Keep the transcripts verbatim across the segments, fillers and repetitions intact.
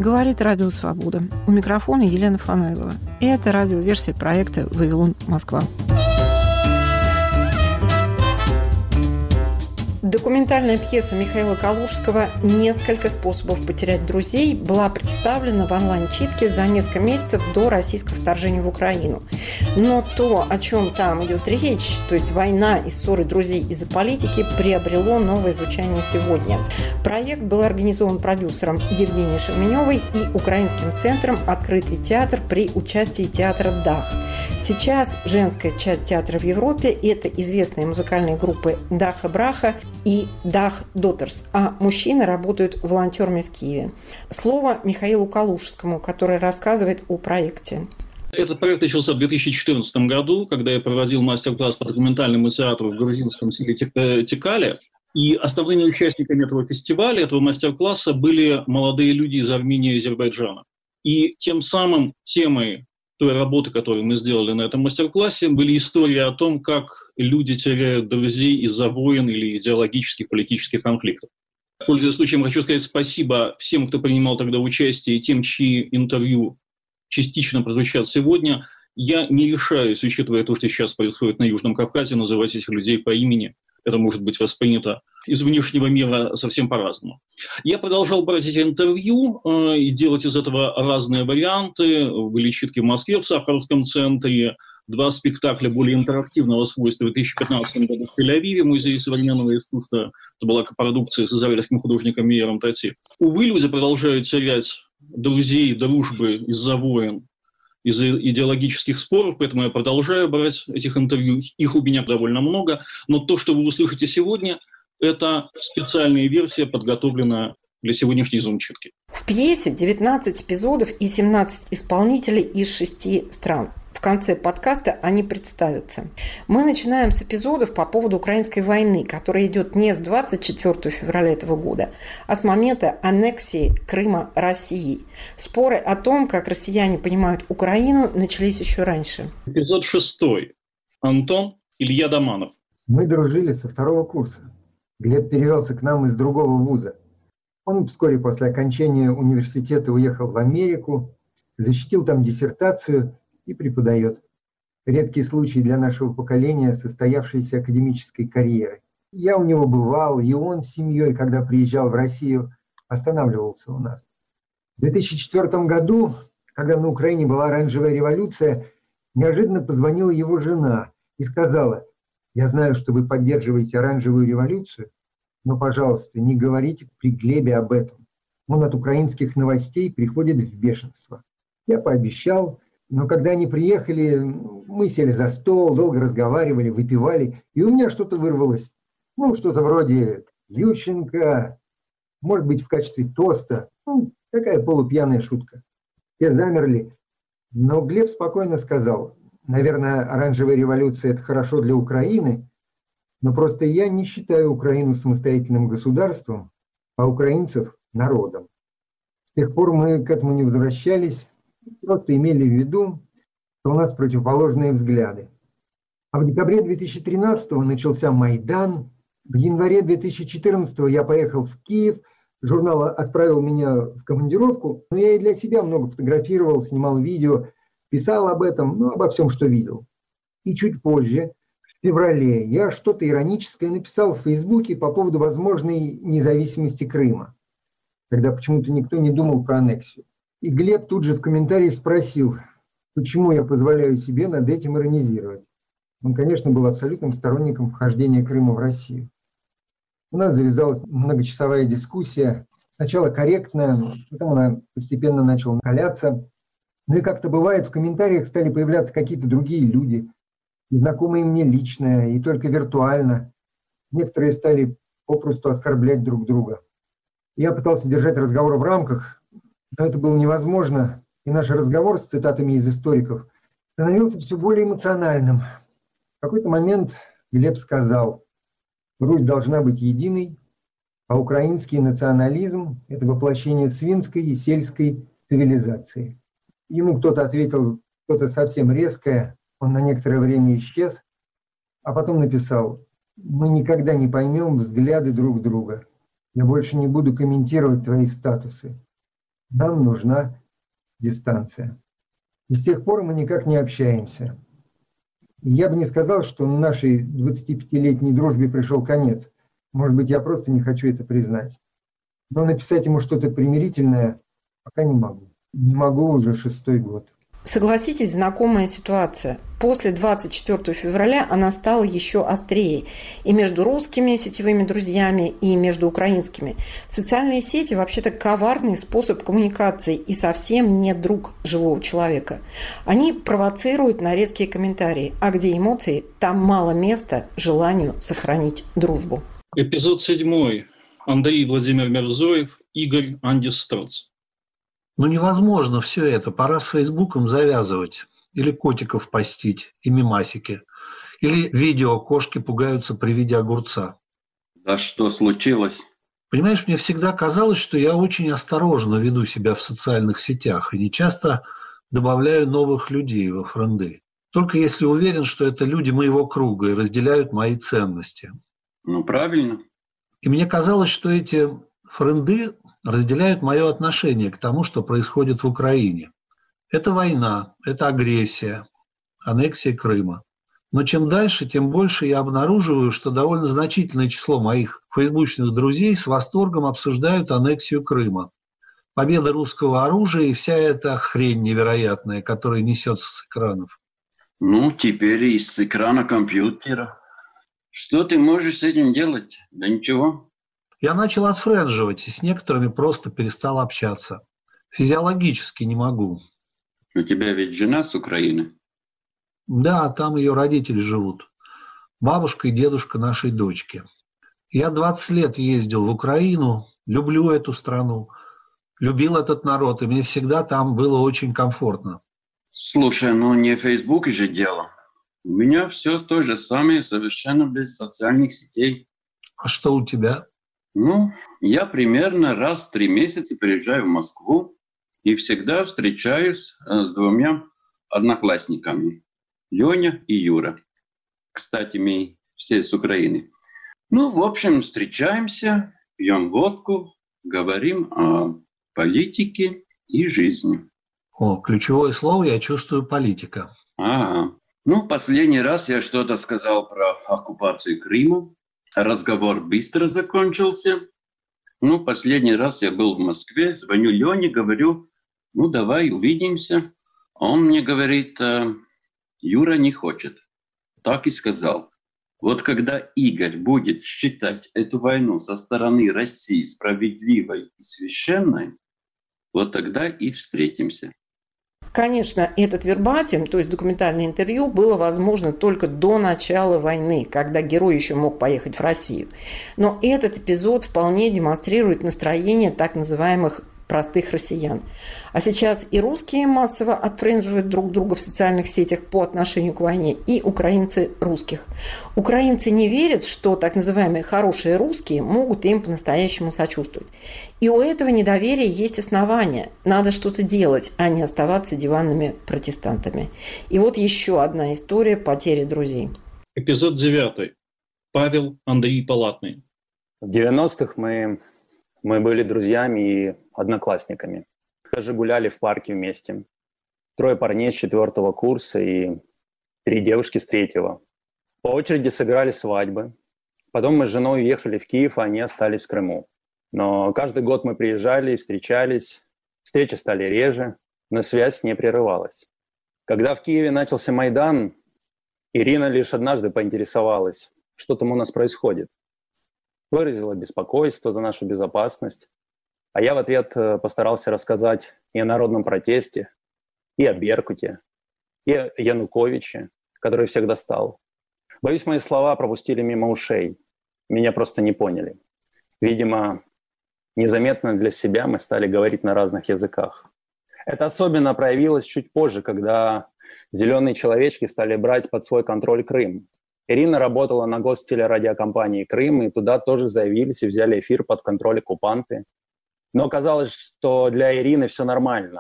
Говорит Радио Свобода. У микрофона Елена Фанайлова. И это радиоверсия проекта «Вавилон, Москва». Документальная пьеса Михаила Калужского «Несколько способов потерять друзей» была представлена в онлайн-читке за несколько месяцев до российского вторжения в Украину. Но то, о чем там идет речь, то есть война и ссоры друзей из-за политики, приобрело новое звучание сегодня. Проект был организован продюсером Евгенией Шерменевой и Украинским центром «Открытый театр» при участии театра «Дах». Сейчас женская часть театра в Европе – это известные музыкальные группы «Даха Браха» и Дах Дотерс, а мужчины работают волонтерами в Киеве. Слово Михаилу Калужскому, который рассказывает о проекте. Этот проект начался в две тысячи четырнадцатом году, когда я проводил мастер-класс по документальному театру в грузинском селе Текале. И основными участниками этого фестиваля, этого мастер-класса были молодые люди из Армении и Азербайджана. И тем самым темой той работы, которую мы сделали на этом мастер-классе, были истории о том, как люди теряют друзей из-за войн или идеологических, политических конфликтов. Пользуясь случаем, хочу сказать спасибо всем, кто принимал тогда участие, и тем, чьи интервью частично прозвучат сегодня. Я не решаюсь, учитывая то, что сейчас происходит на Южном Кавказе, называть этих людей по имени. Это может быть воспринято из внешнего мира совсем по-разному. Я продолжал брать эти интервью э, и делать из этого разные варианты. Были читки в Москве, в Сахаровском центре, два спектакля более интерактивного свойства в две тысячи пятнадцатом году в Тель-Авиве, в Музее современного искусства. Это была копродукция с израильским художником Мейером Тати. Увы, люди продолжают терять друзей, дружбы из-за войн, из-за идеологических споров, поэтому я продолжаю брать этих интервью. Их у меня довольно много, но то, что вы услышите сегодня, это специальная версия, подготовленная для сегодняшней зум-читки. В пьесе девятнадцать эпизодов и семнадцать исполнителей из шести стран. В конце подкаста они представятся. Мы начинаем с эпизодов по поводу украинской войны, которая идет не с двадцать четвёртого февраля этого года, а с момента аннексии Крыма Россией. Споры о том, как россияне понимают Украину, начались еще раньше. Эпизод шестой. Антон Илья Доманов. Мы дружили со второго курса. Глеб перевелся к нам из другого вуза. Он вскоре после окончания университета уехал в Америку, защитил там диссертацию и преподает. Редкий случай для нашего поколения состоявшейся академической карьеры. Я у него бывал, и он с семьей, когда приезжал в Россию, останавливался у нас. В две тысячи четвёртом году, когда на Украине была оранжевая революция, неожиданно позвонила его жена и сказала: «Я знаю, что вы поддерживаете оранжевую революцию, но, пожалуйста, не говорите при Глебе об этом. Он от украинских новостей приходит в бешенство». Я пообещал. Но когда они приехали, мы сели за стол, долго разговаривали, выпивали, и у меня что-то вырвалось. Ну, что-то вроде «Ющенко», может быть, в качестве тоста. Ну, такая полупьяная шутка. Все замерли, но Глеб спокойно сказал: «Наверное, оранжевая революция – это хорошо для Украины, но просто я не считаю Украину самостоятельным государством, а украинцев – народом». С тех пор мы к этому не возвращались. Просто имели в виду, что у нас противоположные взгляды. А в декабре две тысячи тринадцатого начался Майдан. В январе две тысячи четырнадцатого я поехал в Киев. Журнал отправил меня в командировку. Но я и для себя много фотографировал, снимал видео, писал об этом, ну, обо всем, что видел. И чуть позже, в феврале, я что-то ироническое написал в Фейсбуке по поводу возможной независимости Крыма, когда почему-то никто не думал про аннексию. И Глеб тут же в комментарии спросил, почему я позволяю себе над этим иронизировать. Он, конечно, был абсолютным сторонником вхождения Крыма в Россию. У нас завязалась многочасовая дискуссия. Сначала корректная, потом она постепенно начала накаляться. Ну и как-то бывает, в комментариях стали появляться какие-то другие люди, незнакомые мне лично и только виртуально. Некоторые стали попросту оскорблять друг друга. Я пытался держать разговор в рамках, но это было невозможно, и наш разговор с цитатами из историков становился все более эмоциональным. В какой-то момент Глеб сказал: «Русь должна быть единой, а украинский национализм – это воплощение свинской и сельской цивилизации». Ему кто-то ответил что-то совсем резкое, он на некоторое время исчез, а потом написал: «Мы никогда не поймем взгляды друг друга. Я больше не буду комментировать твои статусы». Нам нужна дистанция. И с тех пор мы никак не общаемся. И я бы не сказал, что нашей двадцатипятилетней дружбе пришел конец. Может быть, я просто не хочу это признать. Но написать ему что-то примирительное пока не могу. Не могу уже шестой год. Согласитесь, знакомая ситуация. После двадцать четвёртого февраля она стала еще острее. И между русскими сетевыми друзьями, и между украинскими. Социальные сети вообще-то коварный способ коммуникации и совсем не друг живого человека. Они провоцируют на резкие комментарии. А где эмоции, там мало места желанию сохранить дружбу. Эпизод седьмой. Андрей Владимир Мирзоев, Игорь Андис Строц. Ну невозможно все это. Пора с Фейсбуком завязывать. Или котиков постить, и мемасики. Или видео кошки пугаются при виде огурца. Да что случилось? Понимаешь, мне всегда казалось, что я очень осторожно веду себя в социальных сетях и не часто добавляю новых людей во френды. Только если уверен, что это люди моего круга и разделяют мои ценности. Ну, правильно. И мне казалось, что эти френды разделяют мое отношение к тому, что происходит в Украине. Это война, это агрессия, аннексия Крыма. Но чем дальше, тем больше я обнаруживаю, что довольно значительное число моих фейсбучных друзей с восторгом обсуждают аннексию Крыма. Победа русского оружия и вся эта хрень невероятная, которая несется с экранов. Ну, теперь и с экрана компьютера. Что ты можешь с этим делать? Да ничего. Я начал отфрендживать и с некоторыми просто перестал общаться. Физиологически не могу. У тебя ведь жена с Украины? Да, там ее родители живут. Бабушка и дедушка нашей дочки. Я двадцать лет ездил в Украину, люблю эту страну, любил этот народ, и мне всегда там было очень комфортно. Слушай, ну не в Фейсбуке же дело. У меня все то же самое, совершенно без социальных сетей. А что у тебя? Ну, я примерно раз в три месяца приезжаю в Москву и всегда встречаюсь с двумя одноклассниками. Леня и Юра. Кстати, мы все с Украины. Ну, в общем, встречаемся, пьем водку, говорим о политике и жизни. О, ключевое слово, я чувствую, политика. Ага. Ну, последний раз я что-то сказал про оккупацию Крыма. Разговор быстро закончился. Ну, последний раз я был в Москве, звоню Лене, говорю, ну, давай увидимся. Он мне говорит, Юра не хочет. Так и сказал. Вот когда Игорь будет считать эту войну со стороны России справедливой и священной, вот тогда и встретимся. Конечно, этот вербатим, то есть документальное интервью, было возможно только до начала войны, когда герой еще мог поехать в Россию. Но этот эпизод вполне демонстрирует настроение так называемых простых россиян. А сейчас и русские массово отфрендживают друг друга в социальных сетях по отношению к войне, и украинцы русских. Украинцы не верят, что так называемые хорошие русские могут им по-настоящему сочувствовать. И у этого недоверия есть основания. Надо что-то делать, а не оставаться диванными протестантами. И вот еще одна история потери друзей. Эпизод девятый. Павел Андрей Палатный. В девяностых мы, мы были друзьями и одноклассниками. Даже гуляли в парке вместе. Трое парней с четвертого курса и три девушки с третьего. По очереди сыграли свадьбы. Потом мы с женой уехали в Киев, а они остались в Крыму. Но каждый год мы приезжали и встречались. Встречи стали реже, но связь не прерывалась. Когда в Киеве начался Майдан, Ирина лишь однажды поинтересовалась, что там у нас происходит. Выразила беспокойство за нашу безопасность. А я в ответ постарался рассказать и о народном протесте, и о Беркуте, и о Януковиче, который всех достал. Боюсь, мои слова пропустили мимо ушей. Меня просто не поняли. Видимо, незаметно для себя мы стали говорить на разных языках. Это особенно проявилось чуть позже, когда зеленые человечки стали брать под свой контроль Крым. Ирина работала на гостелерадиокомпании «Крым», и туда тоже заявились и взяли эфир под контроль оккупанты. Но оказалось, что для Ирины все нормально.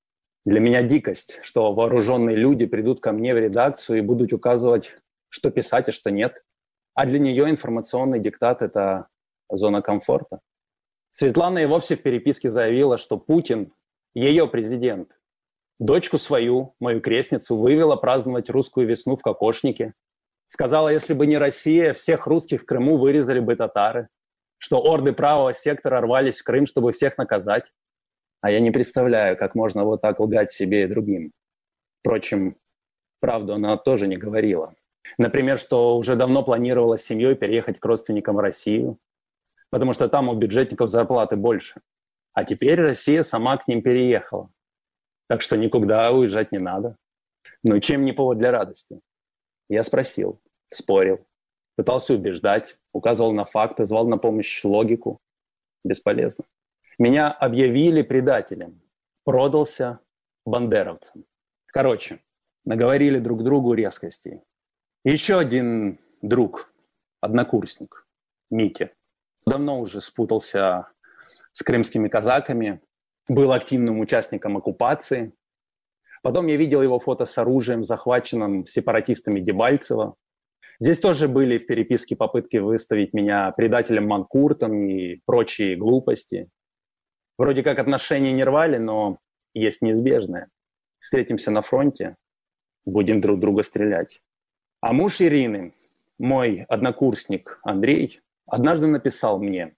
Для меня дикость, что вооруженные люди придут ко мне в редакцию и будут указывать, что писать, а что нет. А для нее информационный диктат – это зона комфорта. Светлана и вовсе в переписке заявила, что Путин ее президент. Дочку свою, мою крестницу, вывела праздновать русскую весну в кокошнике. Сказала, если бы не Россия, всех русских в Крыму вырезали бы татары, что орды правого сектора рвались в Крым, чтобы всех наказать. А я не представляю, как можно вот так лгать себе и другим. Впрочем, правду она тоже не говорила. Например, что уже давно планировала с семьей переехать к родственникам в Россию, потому что там у бюджетников зарплаты больше. А теперь Россия сама к ним переехала. Так что никуда уезжать не надо. Ну чем не повод для радости? Я спросил, спорил, пытался убеждать, указывал на факты, звал на помощь логику. Бесполезно. Меня объявили предателем. Продался бандеровцам. Короче, наговорили друг другу резкостей. Еще один друг, однокурсник, Митя, давно уже спутался с крымскими казаками, был активным участником оккупации. Потом я видел его фото с оружием, захваченным сепаратистами Дебальцево. Здесь тоже были в переписке попытки выставить меня предателем манкуртом и прочие глупости. Вроде как отношения не рвали, но есть неизбежное. Встретимся на фронте, будем друг друга стрелять. А муж Ирины, мой однокурсник Андрей, однажды написал мне,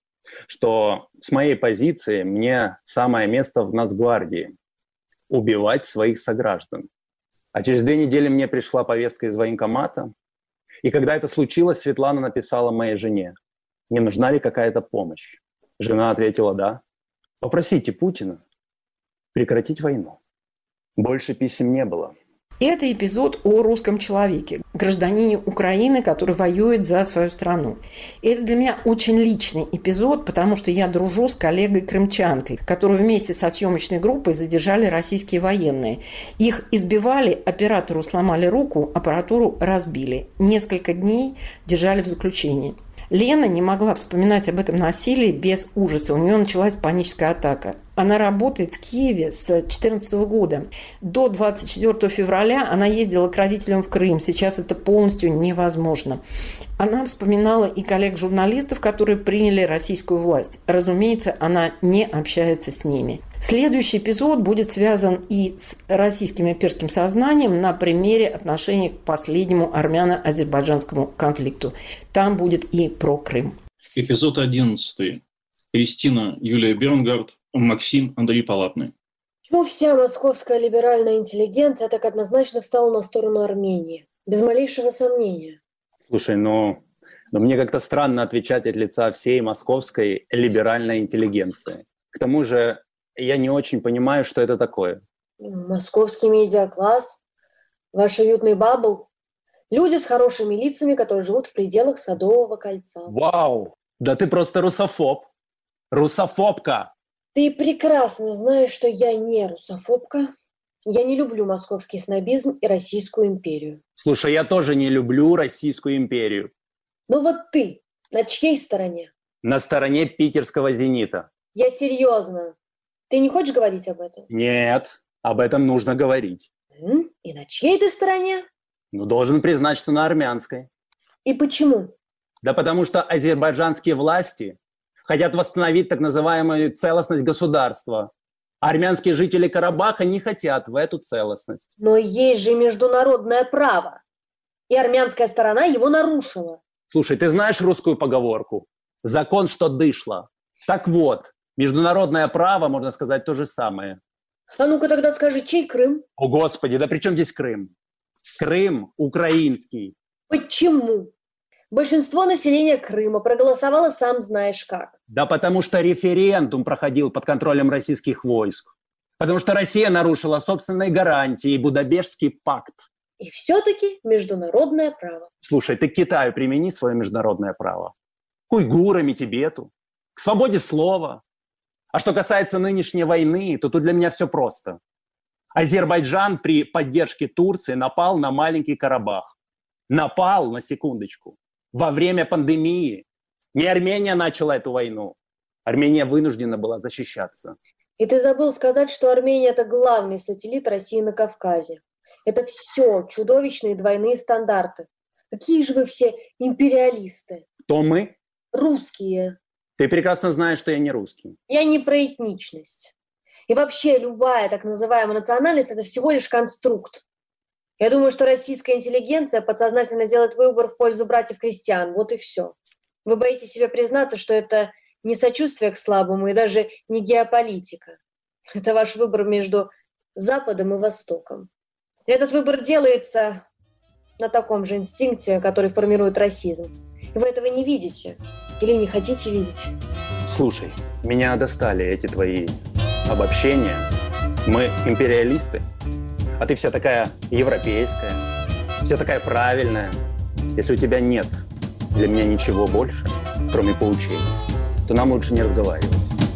что с моей позиции мне самое место в Нацгвардии – убивать своих сограждан. А через две недели мне пришла повестка из военкомата, и когда это случилось, Светлана написала моей жене, не нужна ли какая-то помощь. Жена ответила «да». Попросите Путина прекратить войну. Больше писем не было. Это эпизод о русском человеке, гражданине Украины, который воюет за свою страну. И это для меня очень личный эпизод, потому что я дружу с коллегой-крымчанкой, которую вместе со съемочной группой задержали российские военные. Их избивали, оператору сломали руку, аппаратуру разбили. Несколько дней держали в заключении. Лена не могла вспоминать об этом насилии без ужаса. У нее началась паническая атака. Она работает в Киеве с две тысячи четырнадцатого года. До двадцать четвёртого февраля она ездила к родителям в Крым. Сейчас это полностью невозможно. Она вспоминала и коллег-журналистов, которые приняли российскую власть. Разумеется, она не общается с ними. Следующий эпизод будет связан и с российским имперским сознанием на примере отношений к последнему армяно-азербайджанскому конфликту. Там будет и про Крым. Эпизод одиннадцатый. Кристина Юлия Бернгард, Максим Андрей Палатный. Почему вся московская либеральная интеллигенция так однозначно встала на сторону Армении? Без малейшего сомнения. Слушай, ну, ну мне как-то странно отвечать от лица всей московской либеральной интеллигенции. К тому же я не очень понимаю, что это такое. Московский медиакласс, ваш уютный бабл. Люди с хорошими лицами, которые живут в пределах Садового кольца. Вау! Да ты просто русофоб. Русофобка! Ты прекрасно знаешь, что я не русофобка. Я не люблю московский снобизм и Российскую империю. Слушай, я тоже не люблю Российскую империю. Ну вот ты на чьей стороне? На стороне питерского «Зенита». Я серьезно. Ты не хочешь говорить об этом? Нет, об этом нужно говорить. И на чьей ты стороне? Ну, должен признать, что на армянской. И почему? Да потому что азербайджанские власти хотят восстановить так называемую целостность государства. А армянские жители Карабаха не хотят в эту целостность. Но есть же международное право. И армянская сторона его нарушила. Слушай, ты знаешь русскую поговорку? Закон, что дышло. Так вот, международное право, можно сказать, то же самое. А ну-ка тогда скажи, чей Крым? О, Господи, да при чем здесь Крым? Крым украинский. Почему? Большинство населения Крыма проголосовало сам знаешь как. Да потому что референдум проходил под контролем российских войск. Потому что Россия нарушила собственные гарантии и Будапештский пакт. И все-таки международное право. Слушай, ты к Китаю примени свое международное право. К уйгурам и Тибету. К свободе слова. А что касается нынешней войны, то тут для меня все просто. Азербайджан при поддержке Турции напал на маленький Карабах. Напал, на секундочку, во время пандемии. Не Армения начала эту войну. Армения вынуждена была защищаться. И ты забыл сказать, что Армения – это главный сателлит России на Кавказе. Это все чудовищные двойные стандарты. Какие же вы все империалисты? Кто мы? Русские. Ты прекрасно знаешь, что я не русский. Я не про этничность. И вообще любая так называемая национальность – это всего лишь конструкт. Я думаю, что российская интеллигенция подсознательно делает выбор в пользу братьев-крестьян. Вот и все. Вы боитесь себе признаться, что это не сочувствие к слабому и даже не геополитика. Это ваш выбор между Западом и Востоком. И этот выбор делается на таком же инстинкте, который формирует расизм. И вы этого не видите или не хотите видеть. Слушай, меня достали эти твои обобщения. Мы империалисты, а ты вся такая европейская, вся такая правильная. Если у тебя нет для меня ничего больше, кроме поучений, то нам лучше не разговаривать.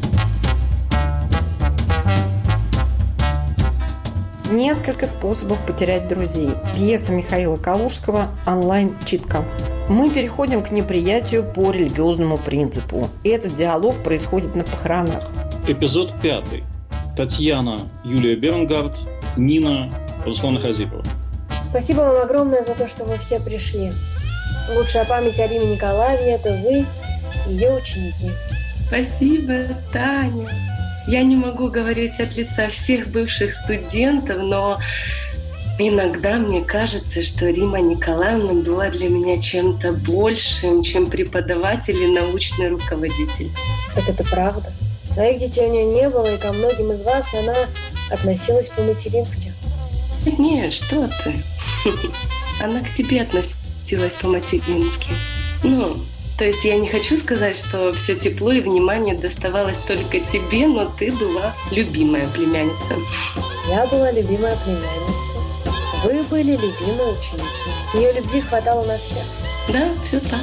Несколько способов потерять друзей. Пьеса Михаила Калужского «Онлайн-читка». Мы переходим к неприятию по религиозному принципу. Этот диалог происходит на похоронах. Эпизод пятый. Татьяна, Юлия Бернгард, Нина, Руслана Хазипова. Спасибо вам огромное за то, что вы все пришли. Лучшая память о Риме Николаевне – это вы, ее ученики. Спасибо, Таня. Я не могу говорить от лица всех бывших студентов, но иногда мне кажется, что Рима Николаевна была для меня чем-то большим, чем преподаватель и научный руководитель. Так это правда. Своих детей у нее не было, и ко многим из вас она относилась по-матерински. Нет, что ты. Она к тебе относилась по-матерински. Ну, то есть я не хочу сказать, что все тепло и внимание доставалось только тебе, но ты была любимая племянница. Я была любимая племянница. Вы были любимые ученики. Ее любви хватало на всех. Да, все так.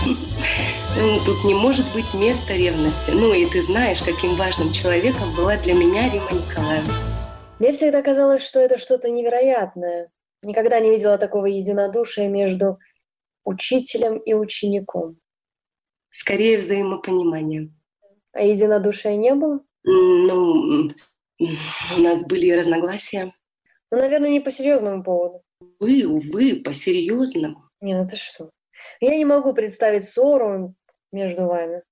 Тут не может быть места ревности. Ну и ты знаешь, каким важным человеком была для меня Рима Николаевна. Мне всегда казалось, что это что-то невероятное. Никогда не видела такого единодушия между учителем и учеником. Скорее взаимопонимание. А единодушия не было? Ну, у нас были разногласия. Ну, наверное, не по серьезному поводу. Увы, увы, по серьезному. Не, ну ты что? Я не могу представить ссору между вами.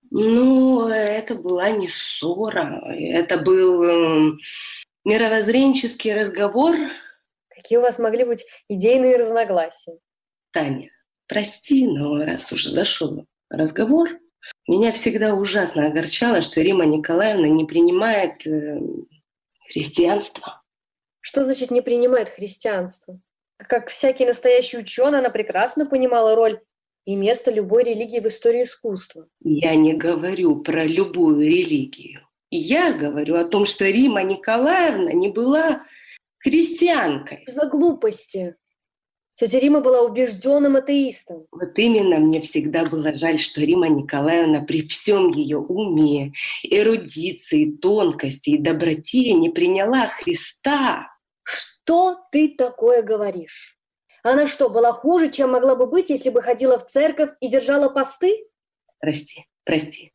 Ну, это была не ссора. Это был э, мировоззренческий разговор. Какие у вас могли быть идейные разногласия? Таня, прости, но раз уж зашел разговор, меня всегда ужасно огорчало, что Рима Николаевна не принимает э, христианство. Что значит не принимает христианство? Как всякий настоящий ученый, она прекрасно понимала роль и место любой религии в истории искусства. Я не говорю про любую религию. Я говорю о том, что Рима Николаевна не была христианкой. За глупости. Тетя Рима была убежденным атеистом. Вот именно мне всегда было жаль, что Рима Николаевна при всем ее уме, эрудиции, тонкости и доброте не приняла Христа. Что ты такое говоришь? Она что, была хуже, чем могла бы быть, если бы ходила в церковь и держала посты? Прости, прости.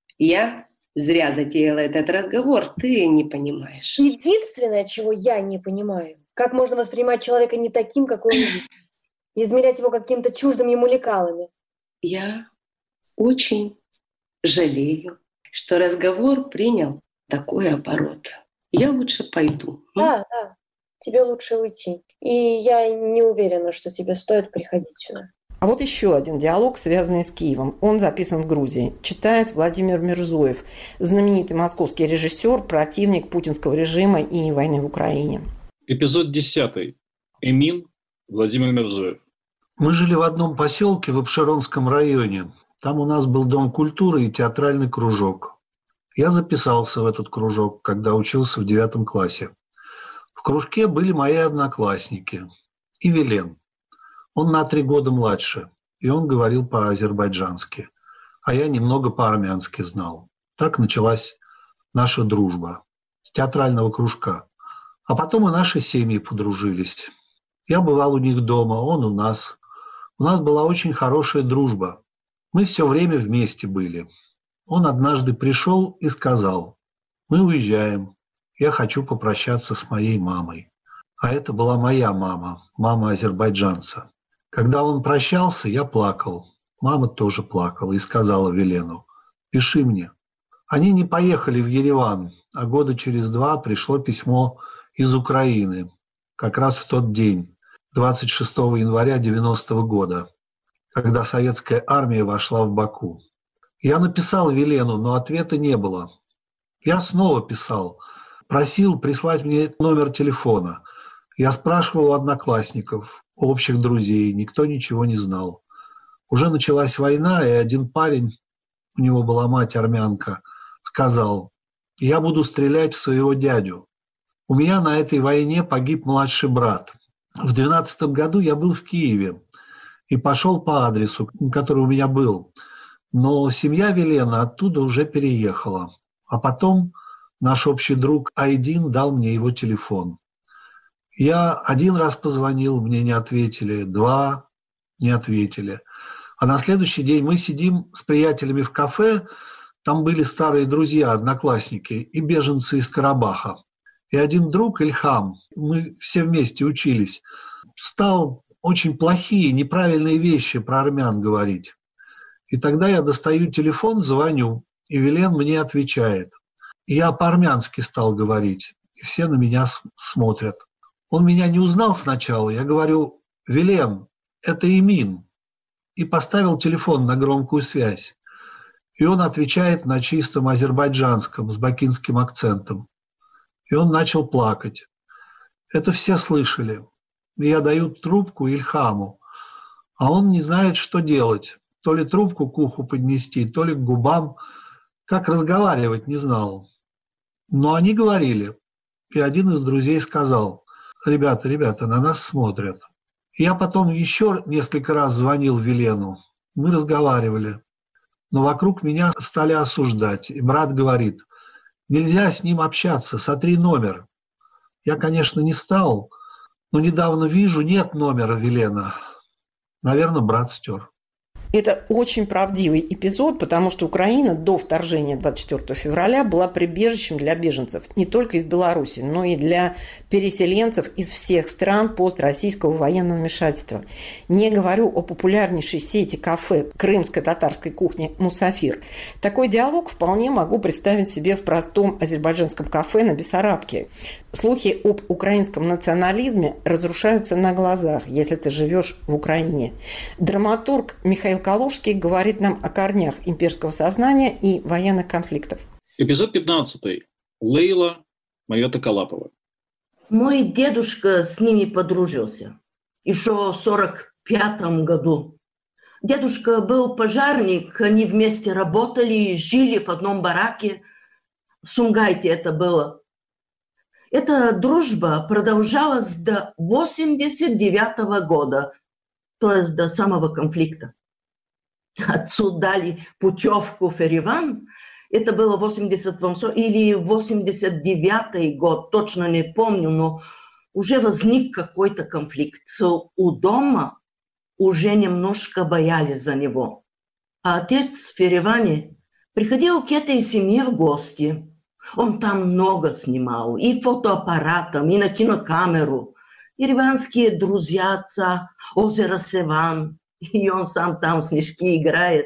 Я зря затеяла этот разговор, ты не понимаешь. Единственное, чего я не понимаю, как можно воспринимать человека не таким, какой он есть, и измерять его каким-то чуждым ему лекалами. Я очень жалею, что разговор принял такой оборот. Я лучше пойду. Да, да. Тебе лучше уйти. И я не уверена, что тебе стоит приходить сюда. А вот еще один диалог, связанный с Киевом. Он записан в Грузии. Читает Владимир Мирзоев, знаменитый московский режиссер, противник путинского режима и войны в Украине. Эпизод десятый. Эмин, Владимир Мирзоев. Мы жили в одном поселке в Апшеронском районе. Там у нас был дом культуры и театральный кружок. Я записался в этот кружок, когда учился в девятом классе. В кружке были мои одноклассники и Вилен. Он на три года младше, и он говорил по-азербайджански, а я немного по-армянски знал. Так началась наша дружба с театрального кружка. А потом и наши семьи подружились. Я бывал у них дома, он у нас. У нас была очень хорошая дружба. Мы все время вместе были. Он однажды пришел и сказал: «Мы уезжаем. Я хочу попрощаться с моей мамой». А это была моя мама, мама азербайджанца. Когда он прощался, я плакал. Мама тоже плакала и сказала Вилену: «Пиши мне». Они не поехали в Ереван, а года через два пришло письмо из Украины, как раз в тот день, двадцать шестого января девяностого года, когда советская армия вошла в Баку. Я написал Вилену, но ответа не было. Я снова писал, просил прислать мне номер телефона. Я спрашивал у одноклассников, общих друзей, никто ничего не знал. Уже началась война, и один парень, у него была мать армянка, сказал: «Я буду стрелять в своего дядю. У меня на этой войне погиб младший брат». В двенадцатом году я был в Киеве и пошел по адресу, который у меня был. Но семья Вилена оттуда уже переехала. А потом наш общий друг Айдин дал мне его телефон. Я один раз позвонил, мне не ответили, два не ответили. А на следующий день мы сидим с приятелями в кафе, там были старые друзья, одноклассники и беженцы из Карабаха. И один друг, Ильхам, мы все вместе учились, стал очень плохие, неправильные вещи про армян говорить. И тогда я достаю телефон, звоню, и Вилен мне отвечает. И я по-армянски стал говорить, и все на меня смотрят. Он меня не узнал сначала, я говорю: «Вилен, это Имин», и поставил телефон на громкую связь. И он отвечает на чистом азербайджанском с бакинским акцентом. И он начал плакать. Это все слышали. И я даю трубку Ильхаму, а он не знает, что делать. То ли трубку к уху поднести, то ли к губам. Как разговаривать, не знал. Но они говорили. И один из друзей сказал: «Ребята, ребята, на нас смотрят». Я потом еще несколько раз звонил Вилену. Мы разговаривали. Но вокруг меня стали осуждать. И брат говорит: «Нельзя с ним общаться, сотри номер». Я, конечно, не стал, но недавно вижу, нет номера Вилена. Наверное, брат стер. Это очень правдивый эпизод, потому что Украина до вторжения двадцать четвёртого февраля была прибежищем для беженцев не только из Беларуси, но и для переселенцев из всех стран построссийского военного вмешательства. Не говорю о популярнейшей сети кафе крымской татарской кухни «Мусафир». Такой диалог вполне могу представить себе в простом азербайджанском кафе на Бессарабке. Слухи об украинском национализме разрушаются на глазах, если ты живешь в Украине. Драматург Михаил Калужский говорит нам о корнях имперского сознания и военных конфликтов. Эпизод пятнадцатый. Лейла Мавета Калапова. Мой дедушка с ними подружился еще в сорок пятом году. Дедушка был пожарник, они вместе работали, жили в одном бараке. В Сумгайте это было. Эта дружба продолжалась до восемьдесят девятого года, то есть до самого конфликта. Отцу дали путевку в Ереван. Это было восемьдесят восьмой или восемьдесят девятый год, точно не помню, но уже возник какой-то конфликт. У дома уже немножко боялись за него. А отец в Ереване приходил к этой семье в гости. Он там много снимал, и фотоаппаратом, и на кинокамеру. Ереванские друзья отца, озеро Севан, и он сам там в снежки играет.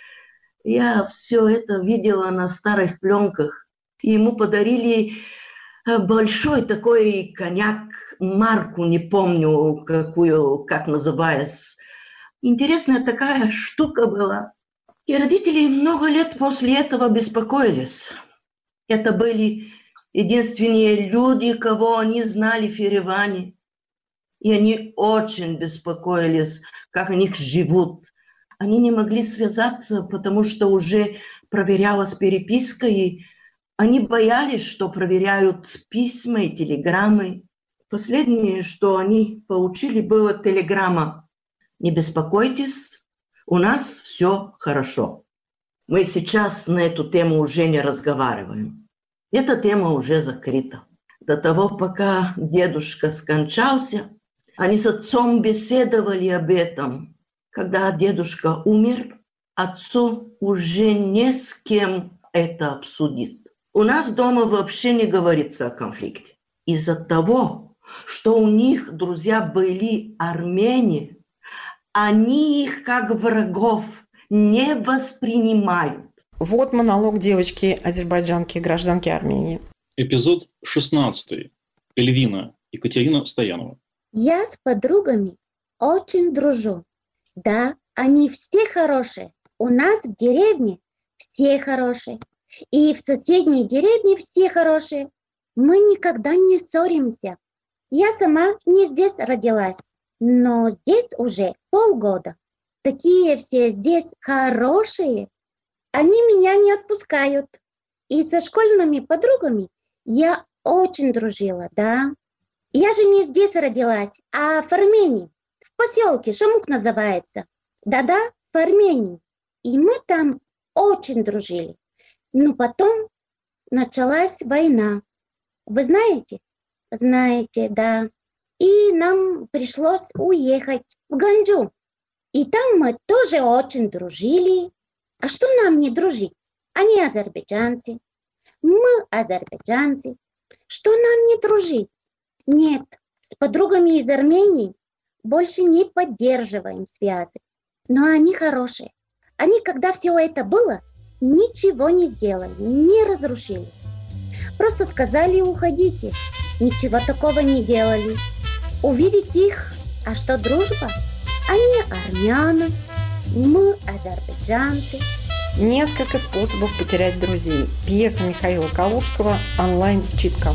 Я все это видела на старых пленках. Ему подарили большой такой коньяк, марку, не помню, какую, как называется. Интересная такая штука была. И родители много лет после этого беспокоились. Это были единственные люди, кого они знали в Ереване. И они очень беспокоились, как они живут. Они не могли связаться, потому что уже проверялась переписка, и они боялись, что проверяют письма и телеграммы. Последнее, что они получили, была телеграмма: «Не беспокойтесь, у нас все хорошо». Мы сейчас на эту тему уже не разговариваем. Эта тема уже закрыта. До того, пока дедушка скончался, они с отцом беседовали об этом. Когда дедушка умер, отцу уже не с кем это обсудить. У нас дома вообще не говорится о конфликте. Из-за того, что у них друзья были армяне, они их как врагов не воспринимают. Вот монолог девочки-азербайджанки, гражданки Армении. Эпизод шестнадцатый. Эльвина, Екатерина Стоянова. Я с подругами очень дружу. Да, они все хорошие. У нас в деревне все хорошие. И в соседней деревне все хорошие. Мы никогда не ссоримся. Я сама не здесь родилась, но здесь уже полгода. Такие все здесь хорошие. Они меня не отпускают. И со школьными подругами я очень дружила, да. Я же не здесь родилась, а в Армении. В поселке Шамук называется. Да-да, в Армении. И мы там очень дружили. Но потом началась война. Вы знаете? Знаете, да. И нам пришлось уехать в Ганджу. И там мы тоже очень дружили. А что нам не дружить? Они азербайджанцы. Мы азербайджанцы. Что нам не дружить? Нет, с подругами из Армении больше не поддерживаем связи. Но они хорошие. Они, когда все это было, ничего не сделали, не разрушили. Просто сказали уходите. Ничего такого не делали. Увидеть их, а что дружба? Они армяне, мы азербайджанцы. Несколько способов потерять друзей. Пьеса Михаила Калужского «Онлайн-читка».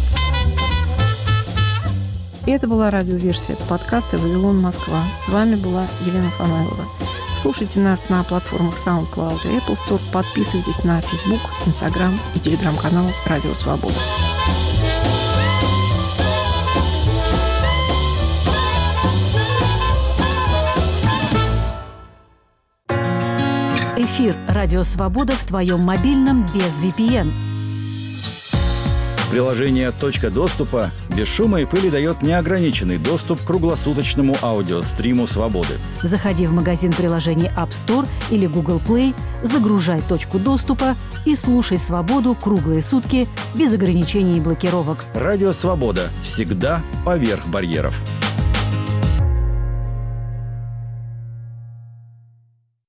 И это была радиоверсия подкаста «Вавилон, Москва». С вами была Елена Фанайлова. Слушайте нас на платформах SoundCloud и Apple Store. Подписывайтесь на Facebook, Instagram и телеграм-канал «Радио Свобода». Эфир «Радио Свобода» в твоем мобильном без ви пи эн. Приложение «Точка доступа» без шума и пыли дает неограниченный доступ к круглосуточному аудиостриму «Свободы». Заходи в магазин приложений App Store или Google Play, загружай «Точку доступа» и слушай «Свободу» круглые сутки без ограничений и блокировок. «Радио Свобода» всегда поверх барьеров.